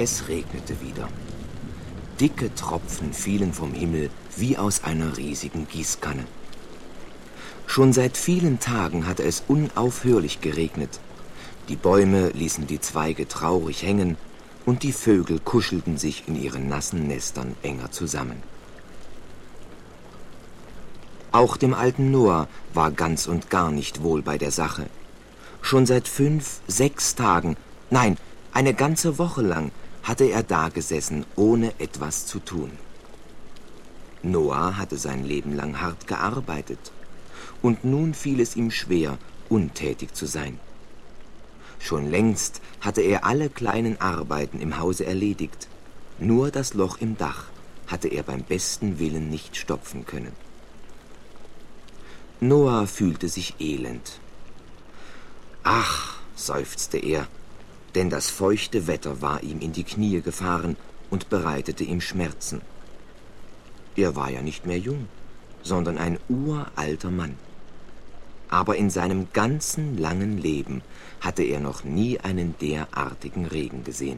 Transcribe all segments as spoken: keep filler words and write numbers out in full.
Es regnete wieder. Dicke Tropfen fielen vom Himmel wie aus einer riesigen Gießkanne. Schon seit vielen Tagen hatte es unaufhörlich geregnet. Die Bäume ließen die Zweige traurig hängen und die Vögel kuschelten sich in ihren nassen Nestern enger zusammen. Auch dem alten Noah war ganz und gar nicht wohl bei der Sache. Schon seit fünf, sechs Tagen, nein, eine ganze Woche lang hatte er dagesessen, ohne etwas zu tun. Noah hatte sein Leben lang hart gearbeitet, und nun fiel es ihm schwer, untätig zu sein. Schon längst hatte er alle kleinen Arbeiten im Hause erledigt, nur das Loch im Dach hatte er beim besten Willen nicht stopfen können. Noah fühlte sich elend. Ach, seufzte er, denn das feuchte Wetter war ihm in die Knie gefahren und bereitete ihm Schmerzen. Er war ja nicht mehr jung, sondern ein uralter Mann. Aber in seinem ganzen langen Leben hatte er noch nie einen derartigen Regen gesehen.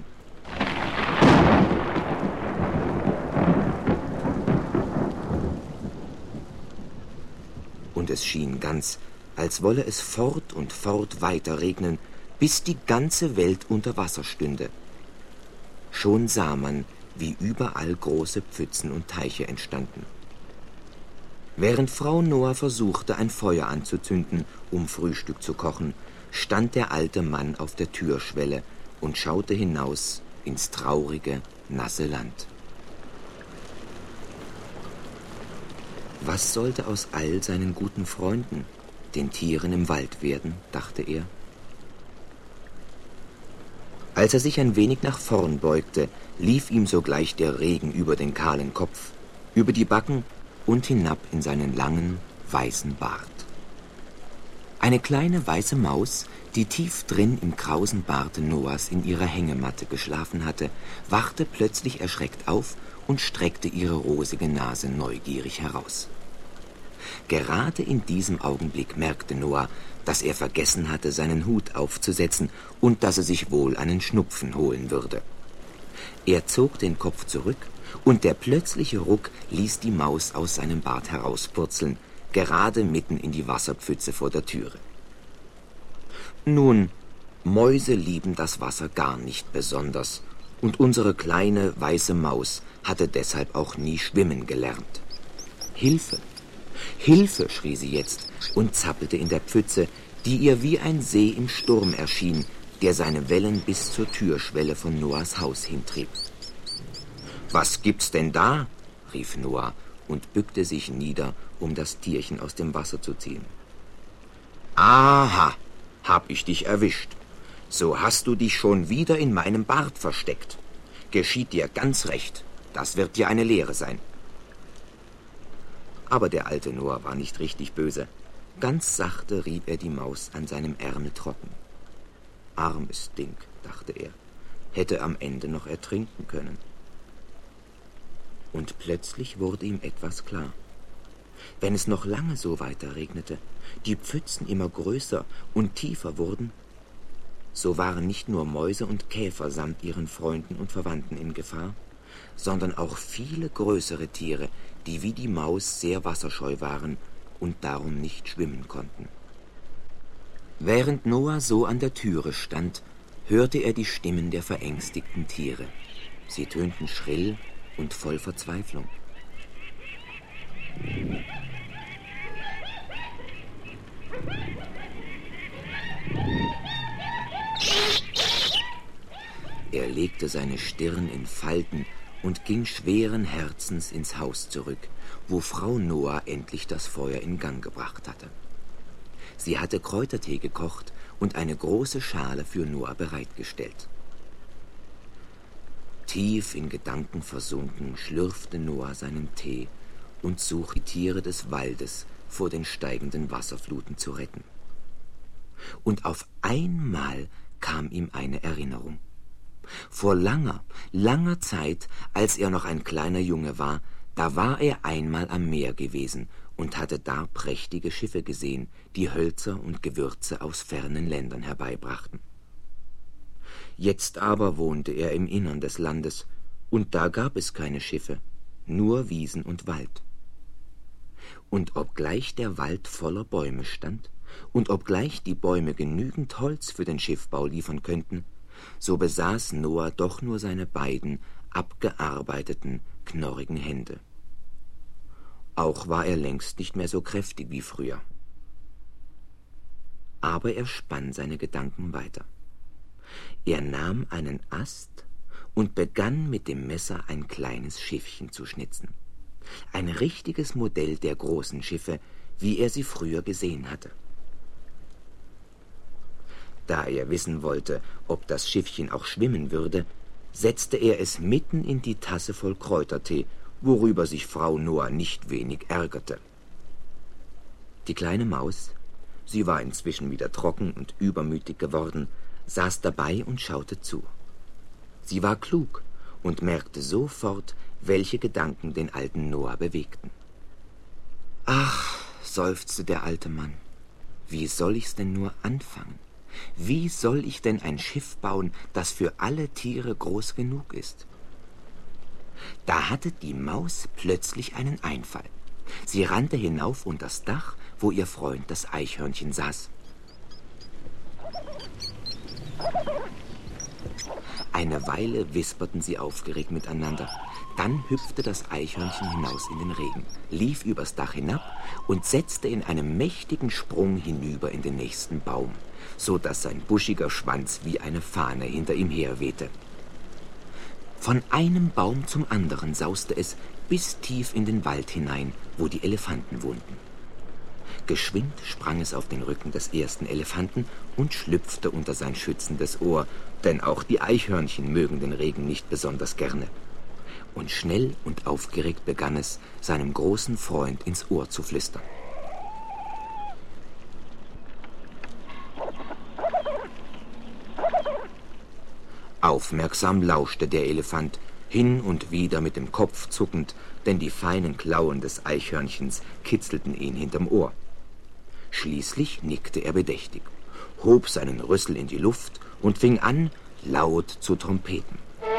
Und es schien ganz, als wolle es fort und fort weiter regnen, bis die ganze Welt unter Wasser stünde. Schon sah man, wie überall große Pfützen und Teiche entstanden. Während Frau Noah versuchte, ein Feuer anzuzünden, um Frühstück zu kochen, stand der alte Mann auf der Türschwelle und schaute hinaus ins traurige, nasse Land. Was sollte aus all seinen guten Freunden, den Tieren im Wald, werden, dachte er. Als er sich ein wenig nach vorn beugte, lief ihm sogleich der Regen über den kahlen Kopf, über die Backen und hinab in seinen langen, weißen Bart. Eine kleine weiße Maus, die tief drin im krausen Barte Noahs in ihrer Hängematte geschlafen hatte, wachte plötzlich erschreckt auf und streckte ihre rosige Nase neugierig heraus. Gerade in diesem Augenblick merkte Noah, dass er vergessen hatte, seinen Hut aufzusetzen und dass er sich wohl einen Schnupfen holen würde. Er zog den Kopf zurück, und der plötzliche Ruck ließ die Maus aus seinem Bart herauspurzeln, gerade mitten in die Wasserpfütze vor der Türe. Nun, Mäuse lieben das Wasser gar nicht besonders, und unsere kleine weiße Maus hatte deshalb auch nie schwimmen gelernt. »Hilfe! Hilfe!« schrie sie jetzt und zappelte in der Pfütze, die ihr wie ein See im Sturm erschien, der seine Wellen bis zur Türschwelle von Noahs Haus hintrieb. »Was gibt's denn da?« rief Noah und bückte sich nieder, um das Tierchen aus dem Wasser zu ziehen. »Aha, hab ich dich erwischt. So hast du dich schon wieder in meinem Bart versteckt. Geschieht dir ganz recht, das wird dir eine Lehre sein.« Aber der alte Noah war nicht richtig böse. Ganz sachte rieb er die Maus an seinem Ärmel trocken. »Armes Ding«, dachte er, hätte am Ende noch ertrinken können. Und plötzlich wurde ihm etwas klar. Wenn es noch lange so weiter regnete, die Pfützen immer größer und tiefer wurden, so waren nicht nur Mäuse und Käfer samt ihren Freunden und Verwandten in Gefahr, sondern auch viele größere Tiere, die wie die Maus sehr wasserscheu waren und darum nicht schwimmen konnten. Während Noah so an der Türe stand, hörte er die Stimmen der verängstigten Tiere. Sie tönten schrill und voll Verzweiflung. Er legte seine Stirn in Falten und ging schweren Herzens ins Haus zurück, wo Frau Noah endlich das Feuer in Gang gebracht hatte. Sie hatte Kräutertee gekocht und eine große Schale für Noah bereitgestellt. Tief in Gedanken versunken schlürfte Noah seinen Tee und suchte die Tiere des Waldes vor den steigenden Wasserfluten zu retten. Und auf einmal kam ihm eine Erinnerung. Vor langer, langer Zeit, als er noch ein kleiner Junge war, da war er einmal am Meer gewesen und hatte da prächtige Schiffe gesehen, die Hölzer und Gewürze aus fernen Ländern herbeibrachten. Jetzt aber wohnte er im Innern des Landes, und da gab es keine Schiffe, nur Wiesen und Wald. Und obgleich der Wald voller Bäume stand, und obgleich die Bäume genügend Holz für den Schiffbau liefern könnten, so besaß Noah doch nur seine beiden abgearbeiteten, knorrigen Hände. Auch war er längst nicht mehr so kräftig wie früher. Aber er spann seine Gedanken weiter. Er nahm einen Ast und begann mit dem Messer ein kleines Schiffchen zu schnitzen. Ein richtiges Modell der großen Schiffe, wie er sie früher gesehen hatte. Da er wissen wollte, ob das Schiffchen auch schwimmen würde, setzte er es mitten in die Tasse voll Kräutertee, worüber sich Frau Noah nicht wenig ärgerte. Die kleine Maus, sie war inzwischen wieder trocken und übermütig geworden, saß dabei und schaute zu. Sie war klug und merkte sofort, welche Gedanken den alten Noah bewegten. »Ach«, seufzte der alte Mann, »wie soll ich's denn nur anfangen? Wie soll ich denn ein Schiff bauen, das für alle Tiere groß genug ist?« Da hatte die Maus plötzlich einen Einfall. Sie rannte hinauf unter das Dach, wo ihr Freund das Eichhörnchen saß. Eine Weile wisperten sie aufgeregt miteinander. Dann hüpfte das Eichhörnchen hinaus in den Regen, lief übers Dach hinab und setzte in einem mächtigen Sprung hinüber in den nächsten Baum, so dass sein buschiger Schwanz wie eine Fahne hinter ihm herwehte. Von einem Baum zum anderen sauste es bis tief in den Wald hinein, wo die Elefanten wohnten. Geschwind sprang es auf den Rücken des ersten Elefanten und schlüpfte unter sein schützendes Ohr, denn auch die Eichhörnchen mögen den Regen nicht besonders gerne. Und schnell und aufgeregt begann es, seinem großen Freund ins Ohr zu flüstern. Aufmerksam lauschte der Elefant, hin und wieder mit dem Kopf zuckend, denn die feinen Klauen des Eichhörnchens kitzelten ihn hinterm Ohr. Schließlich nickte er bedächtig, hob seinen Rüssel in die Luft und fing an, laut zu trompeten.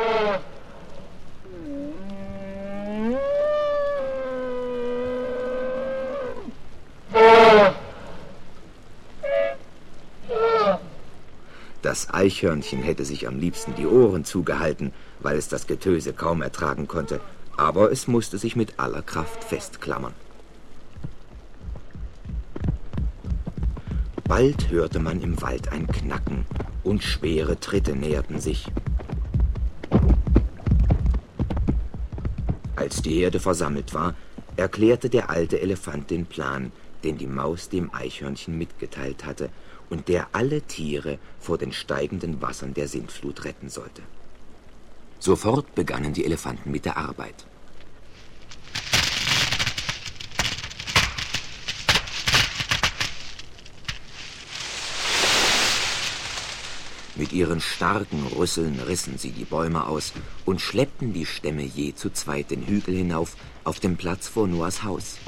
Das Eichhörnchen hätte sich am liebsten die Ohren zugehalten, weil es das Getöse kaum ertragen konnte, aber es musste sich mit aller Kraft festklammern. Bald hörte man im Wald ein Knacken und schwere Tritte näherten sich. Als die Herde versammelt war, erklärte der alte Elefant den Plan, den die Maus dem Eichhörnchen mitgeteilt hatte und der alle Tiere vor den steigenden Wassern der Sintflut retten sollte. Sofort begannen die Elefanten mit der Arbeit. Mit ihren starken Rüsseln rissen sie die Bäume aus und schleppten die Stämme je zu zweit den Hügel hinauf auf den Platz vor Noahs Haus.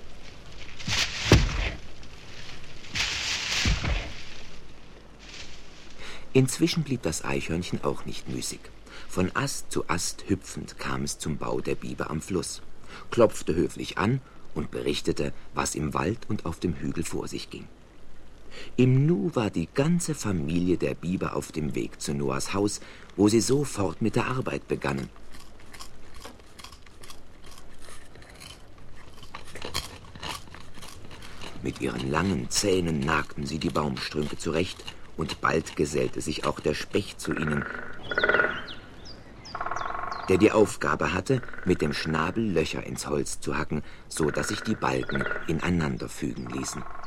Inzwischen blieb das Eichhörnchen auch nicht müßig. Von Ast zu Ast hüpfend kam es zum Bau der Biber am Fluss, klopfte höflich an und berichtete, was im Wald und auf dem Hügel vor sich ging. Im Nu war die ganze Familie der Biber auf dem Weg zu Noahs Haus, wo sie sofort mit der Arbeit begannen. Mit ihren langen Zähnen nagten sie die Baumstrünke zurecht, und bald gesellte sich auch der Specht zu ihnen, der die Aufgabe hatte, mit dem Schnabel Löcher ins Holz zu hacken, so dass sich die Balken ineinander fügen ließen.